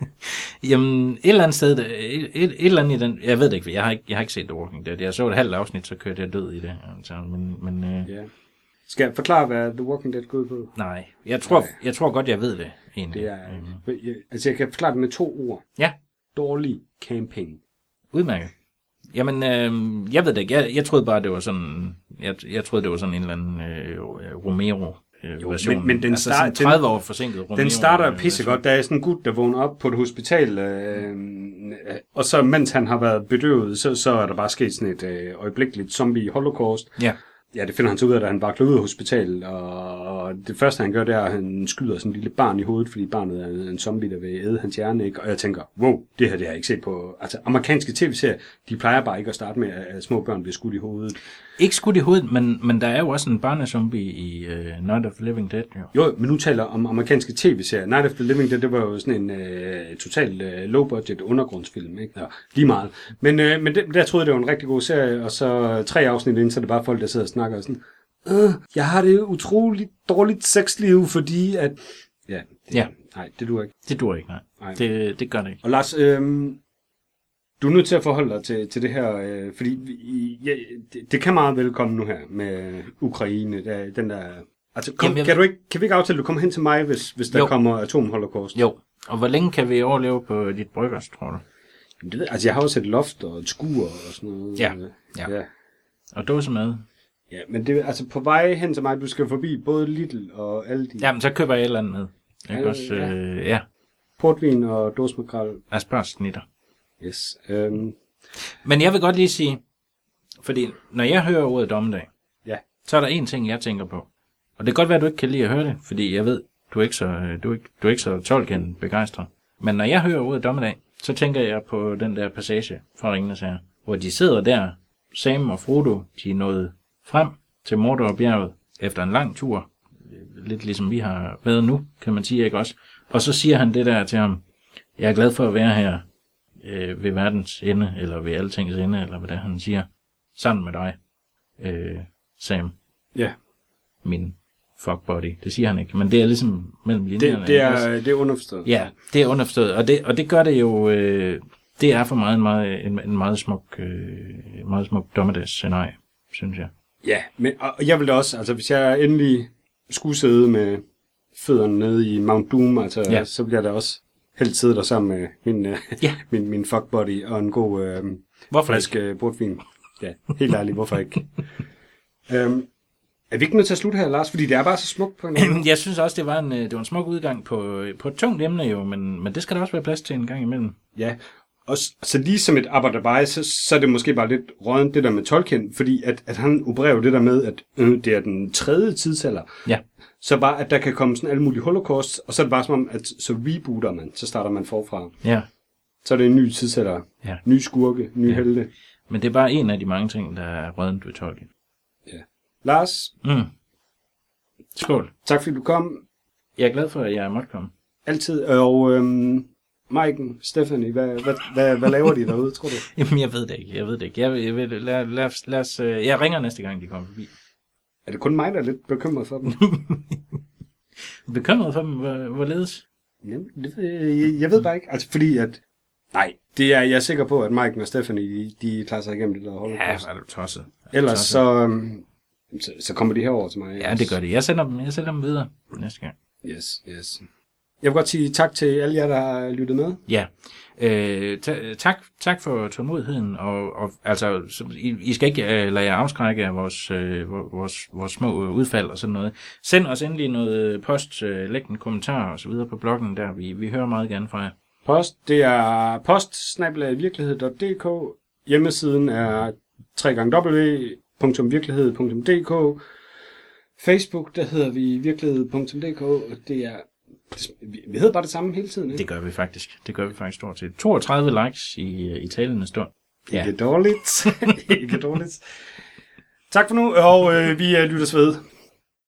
Jamen, et eller andet sted, et, et, et eller andet i den, jeg ved det ikke, jeg har ikke, jeg har ikke set The Walking Dead. Jeg så et halvt afsnit, så kørte jeg død i det. Altså, men, men, øh... ja. Skal jeg forklare, hvad The Walking Dead går ud på? Nej, jeg tror, Nej. jeg tror godt, jeg ved det, egentlig. Det er, mm. jeg, altså, jeg kan forklare det med to ord. Ja. Dårlig camping. Udmærket. Jamen, øh, jeg ved det ikke. Jeg, jeg troede bare, det var sådan, jeg, jeg troede, det var sådan en eller anden øh, Romero øh, Jo, versionen. men- men den altså start- sådan tredive år forsinket Romeo. Den starter øh, pissegodt. Der er sådan en gut, der vågner op på et hospital, øh, og så mens han har været bedøvet, så, så er der bare sket sådan et øh, øjeblikkeligt zombie-holocaust. Ja. Ja, det finder han så ud af, da han vakler ud af hospitalet, og det første, han gør, det er, at han skyder sådan en lille barn i hovedet, fordi barnet er en zombie, der vil æde hans hjerne, ikke? Og jeg tænker, wow, det her det har jeg ikke set på. Altså, amerikanske tv-serier, de plejer bare ikke at starte med, at små børn bliver skudt i hovedet. Ikke skudt i hovedet, men, men der er jo også en barnezombie i uh, Night of the Living Dead, jo. Jo, men nu taler om amerikanske tv-serier. Night of the Living Dead, det var jo sådan en øh, total øh, low-budget undergrundsfilm, ikke? Ja, lige meget. Men, øh, men det, der troede jeg, det var en rigtig god serie, og så tre afsnit ind, så er det bare folk, der sidder og snakker og sådan, øh, jeg har det utroligt dårligt sexliv, fordi at... Ja, det, Ja. nej, det duer ikke. Det dur ikke, nej. Nej. Det, det gør det ikke. Og Lars, øh, du er nødt til at forholde dig til, til det her, øh, fordi vi, ja, det, det kan meget vel komme nu her med Ukraine, der, den der... Altså, kom, Jamen, jeg kan, ved- du ikke, kan vi ikke aftale, at du kommer hen til mig, hvis, hvis der Jo. kommer atomholocaust? Jo, og hvor længe kan vi overleve på dit bryggers, tror du? Jamen, det ved, altså, jeg har også et loft og et skur og sådan noget. Ja, Øh, ja. ja. Og dåsemad? Ja, men det altså på vej hen til mig, du skal forbi både Lidl og Aldi. Jamen, så køber jeg et eller andet med. Jeg kan Øh, også, ja. øh, ja, Portvin og dåsmakrel. aspargesnitter. Yes. Øhm, Men jeg vil godt lige sige, fordi når jeg hører ordet dommedag, ja. så er der en ting, jeg tænker på. Og det kan godt være, at du ikke kan lide at høre det, fordi jeg ved, du er ikke så, du er ikke, du er ikke så Tolkien begejstret. Men når jeg hører ordet dommedag, så tænker jeg på den der passage fra Ringenes Herre, hvor de sidder der, Sam og Frodo, de er nået frem til Mordor-bjerget efter en lang tur, lidt ligesom vi har været nu, kan man sige, ikke også? Og så siger han det der til ham, jeg er glad for at være her øh, ved verdens ende, eller ved altings ende, eller hvad det er, han siger, sammen med dig, øh, Sam, Ja. min fuckbody. Det siger han ikke, men det er ligesom mellem linjerne. Det, det, ikke også? er, det er underforstået. Ja, det er underforstået, og det, og det gør det jo, øh, det er for mig en meget, en, en meget smuk, øh, meget smuk dommedagsscenarie, synes jeg. Ja, men og jeg vil da også, altså hvis jeg endelig skulle sidde med fødderne nede i Mount Doom, altså, Ja. så bliver jeg da også helst sidde der sammen med min, øh, Ja. min, min fuckbody og en god øh, Hvorfor frisk øh, portvin. Ja, helt ærligt, hvorfor ikke? øhm, er vi ikke nødt til at slutte her, Lars? Fordi det er bare så smukt på en måde. Jeg synes også, det var en, det var en smuk udgang på, på et tungt emne jo, men, men det skal der også være plads til en gang imellem. Ja, og s- så lige som et arbejderbej, så, så er det måske bare lidt rådent det der med Tolkien, fordi at, at han opererer jo det der med, at øh, det er den tredje tidsalder. Ja. Så bare, at der kan komme sådan alle mulige holocausts, og så er det bare som om, at så rebooter man, så starter man forfra. Ja, Så er det en ny tidsalder, ja. ny skurke, ny Ja. ja. helte. Men det er bare en af de mange ting, der er rødent ved Tolkien. Lars, Mm. Skål. tak fordi du kom. Jeg er glad for, at jeg måtte komme. Altid. Og øhm, Maiken, Stephanie, hvad, hvad, hvad, hvad laver de derude, tror du? Jamen, jeg ved det ikke. Jeg ved det ikke. Jeg, jeg, ved, det. lad, lad, os- lad os, øh, jeg ringer næste gang, de kommer forbi. Er det kun mig, der er lidt bekymret for dem? Bekymret for dem, hvor, hvorledes? Jamen, det, ved jeg, jeg, jeg ved bare ikke. Altså, fordi at... Nej, det er, jeg er sikker på, at Maiken og Stephanie, de, de klarer sig igennem det der holocaust. Ja, så er du tosset. Ellers tosset. så, øhm, så, så kommer de herover til mig. Ja, det gør det. Jeg sender dem, jeg sender dem videre næste gang. Yes, yes. Jeg vil godt sige tak til alle jer, der har lyttet med. Ja. Øh, ta- tak, tak for tålmodigheden, og, og altså, så, I, I skal ikke uh, lade jer afskrække af vores, uh, vores, vores små udfald og sådan noget. Send os endelig noget post, uh, læg en kommentar og så videre på bloggen der. Vi, vi hører meget gerne fra jer. Post, det er post snabel-a virkelighed punktum d k. Hjemmesiden er w w w punktum virkelighed punktum d k. Facebook, der hedder vi virkelighed punktum d k. Det er, vi vi hedder bare det samme hele tiden, ikke? Det gør vi faktisk. Det gør vi faktisk stort set. toogtredive likes i, i talende stund. Ikke dårligt. Ikke dårligt. Tak for nu, og øh, vi øh, lyttes ved.